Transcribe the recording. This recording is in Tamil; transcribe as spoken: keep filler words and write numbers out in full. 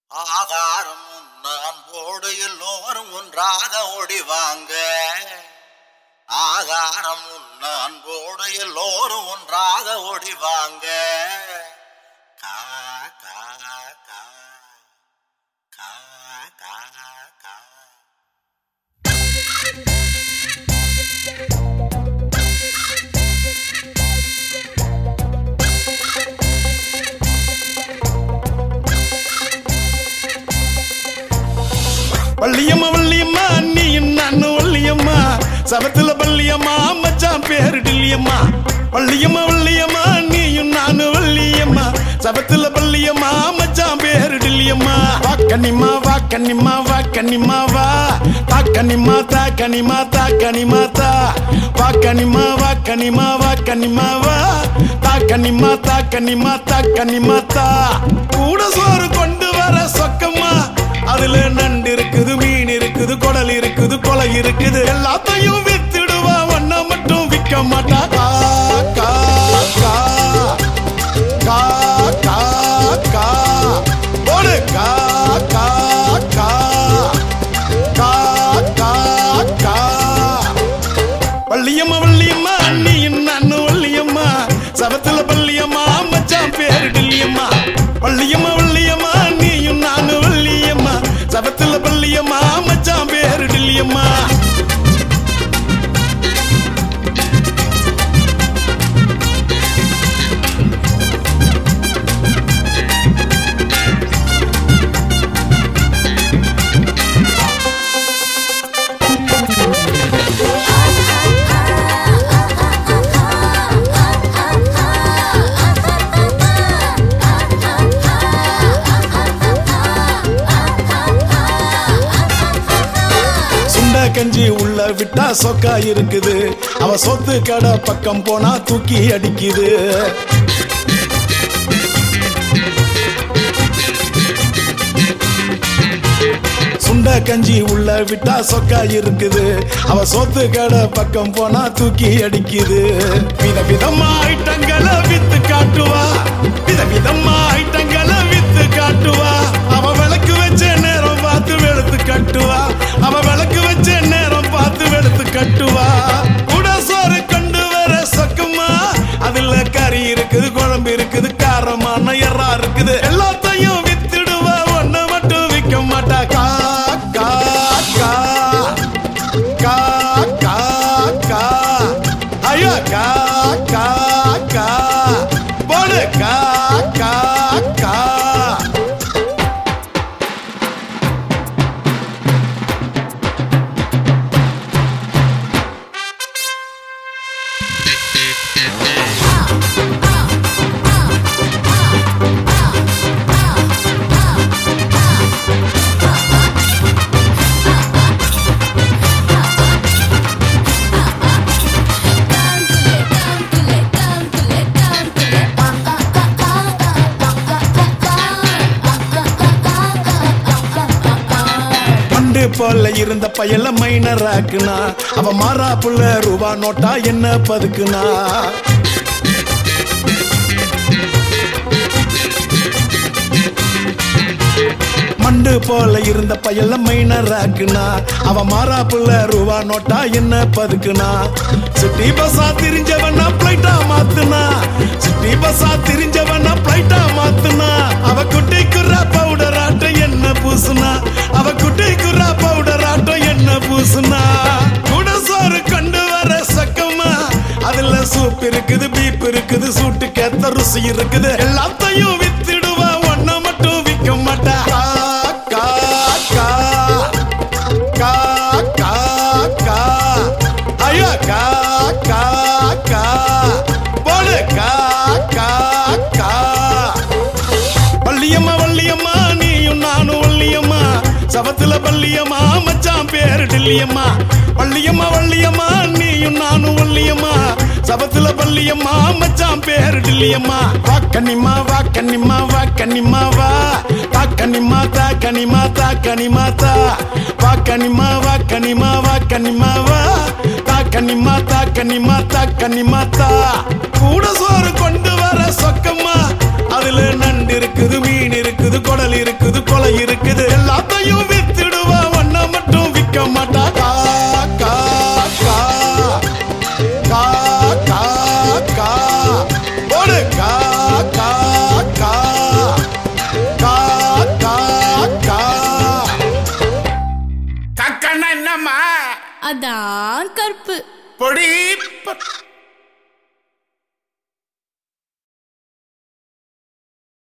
ஆகாரம் நான் போடு எல்லோரும் ஒன்றாக ஓடிவாங்க. ஆகாரம் நான் போடு எல்லோரும் ஒன்றாக ஓடிவாங்க. கா கா கா கா கா கா. வள்ளியம்மா வள்ளியம்மா நீ நானு வள்ளியம்மா சபத்துல பள்ளியம்மா மச்சான் பேரு டில்லியம்மா. வள்ளியம்மா வள்ளியம்மா நீயும் நானு வள்ளியம்மா சபத்துல பள்ளியம்மா மச்சான் பேரு டில்லியம்மா. வா கன்னிமா வா கன்னிமா வா கன்னிமா வா தா கன்னிமா தா கன்னிமா தா கன்னிமா தா வா கன்னிமா வா கன்னிமா வா கன்னிமா வா தா கன்னிமா தா கன்னிமா தா கன்னிமா தா. கூட சோறு கொண்டு வர சொக்கம்மா அதுல நண்டு இருக்குது, மீன் இருக்குது, குடல் இருக்குது, கொலை இருக்குது, எல்லாத்தையும் வித்துடுவா ஒன்ன மட்டும் விற்க மாட்டா. கா கா கா கா கா கா போடு கா கா கா கா கா கா. வள்ளியம்மா வள்ளியம்மா நீ நானு வள்ளியம்மா சபத்துல பள்ளியம்மா மச்சான் பேரு டில்லியம்மா. வள்ளியம்மா வள்ளியம்மா நீயும் நானு வள்ளியம்மா சபத்துல பள்ளியம்மா மச்சான் பேரு டில்லியம்மா. கஞ்சி உள்ள விட்டா சொக்கா இருக்குது, அவ சொத்து கடை பக்கம் போனா தூக்கி அடிக்குது. சுண்ட கஞ்சி உள்ள விட்டா சொக்கா இருக்குது, அவ சொத்து கடை பக்கம் போனா தூக்கி அடிக்குது. வித விதமா ஐட்டங்களை வித்து காட்டுவா, வித விதமா ஐட்டங்களை வித்து காட்டுவா. அவ விளக்கு வச்ச நேரம் பார்த்து வெளுத்து கட்டுவா, அவ விளக்கு வச்ச நேரம் பார்த்து வெளுத்து கட்டுவா. கூட சோறு கொண்டு வர சொக்கம்மா அதுல கறி இருக்குது, குழம்பு இருக்குது, காரமான எறா இருக்குது, எல்லாத்தையும் வித்துடுவா ஒன்ன மட்டும் விற்க மாட்டா. கா கா கா கா கா கா ஐயா கா கா கா போடு கா கா கா. போல இருந்த பயல மைனராக்குனா, அவ மாறா புள்ள ரூபா நோட்டா என்ன பதுக்குனா. மண்டு போல இருந்த பயல மைனராக்குனா, அவ மாறா புள்ள ரூபா நோட்டா என்ன பதுக்குனா. சிட்டி பஸ்ஸா திரிஞ்சவனா பிளைட்டா மாத்துனா, சிட்டி பஸ்ஸா திரிஞ்சவனா பிளைட்டா மாத்துனா. அவ குட்டி குர்ரா பவுடர் ஆட்டம் என்ன பூசுனா, அவ குட்டி குர்ரா பவுடர் ஆட்டம் என்ன பூசுனா. கூட சோறு கொண்டு வர சக்கம்மா அதுல சூப் இருக்குது, பீப் இருக்குது, சூட்டு கேத்த ருசி இருக்குது, எல்லாத்தையும் வித்துடுவா ஒன்ன மட்டும் விற்க மாட்டா. கா கா கா கா கா ஐயா கா கா கா போடு கா கா கா. வள்ளியம்மா வள்ளியம்மா நீயும் நானும் வள்ளியம்மா சபத்துல பள்ளியம்மா மச்சான் பேரு டில்லியம்மா. வள்ளியம்மா வள்ளியம்மா நீயும் நானும் வள்ளியம்மா சபத்துல பள்ளியம்மா மச்சான் பேரு டில்லியம்மா. வா கன்னிமா வா கன்னிமா வா கன்னிமா வா தா கன்னிமா தா கன்னிமா தா கன்னிமா தா வா கன்னிமா வா கன்னிமா வா கன்னிமா வா தா கன்னிமா தா கன்னிமா தா கன்னிமா தா. கூட சோறு கொண்டு வர சொக்கம்மா அதுல நண்டு இருக்குது, மீன் இருக்குது, குடல் இருக்குது கொலை இருக்குது எல்லாத்தையும் வித்துடுவா ஒன்ன மட்டும் விற்க மாட்டா கா கா கா கா கா கா போடு கா கா கா கா கா கா கக்கன்னா என்னம்மா? அதான் கற்பு பொடி